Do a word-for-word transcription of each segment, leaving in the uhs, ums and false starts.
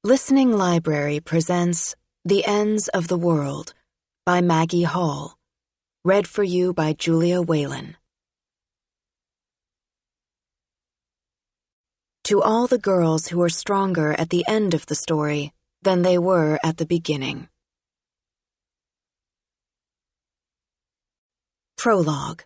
Listening Library presents The Ends of the World by Maggie Hall, read for you by Julia Whalen. To all the girls who are stronger at the end of the story than they were at the beginning. Prologue.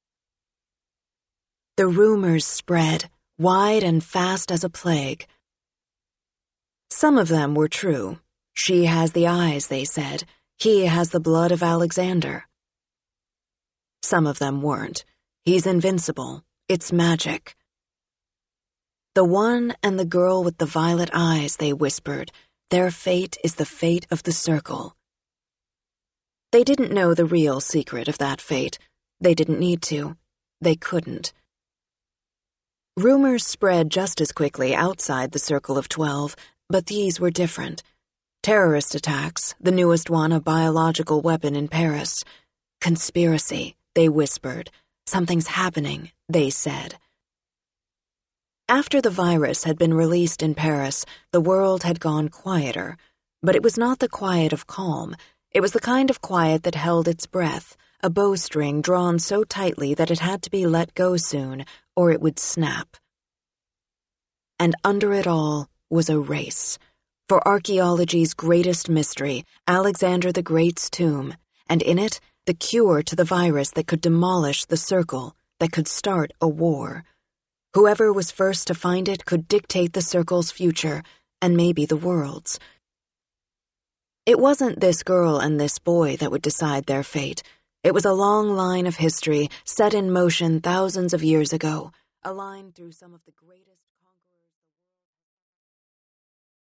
The rumors spread, wide and fast as a plague. Some of them were true. She has the eyes, they said. He has the blood of Alexander. Some of them weren't. He's invincible. It's magic. The one and the girl with the violet eyes, they whispered. Their fate is the fate of the circle. They didn't know the real secret of that fate. They didn't need to. They couldn't. Rumors spread just as quickly outside the Circle of Twelve, but these were different. Terrorist attacks, the newest one a biological weapon in Paris. Conspiracy, they whispered. Something's happening, they said. After the virus had been released in Paris, the world had gone quieter. But it was not the quiet of calm. It was the kind of quiet that held its breath, a bowstring drawn so tightly that it had to be let go soon, or it would snap. And under it all was a race. For archaeology's greatest mystery, Alexander the Great's tomb, and in it, the cure to the virus that could demolish the circle, that could start a war. Whoever was first to find it could dictate the circle's future, and maybe the world's. It wasn't this girl and this boy that would decide their fate. It was a long line of history set in motion thousands of years ago, a line through some of the greatest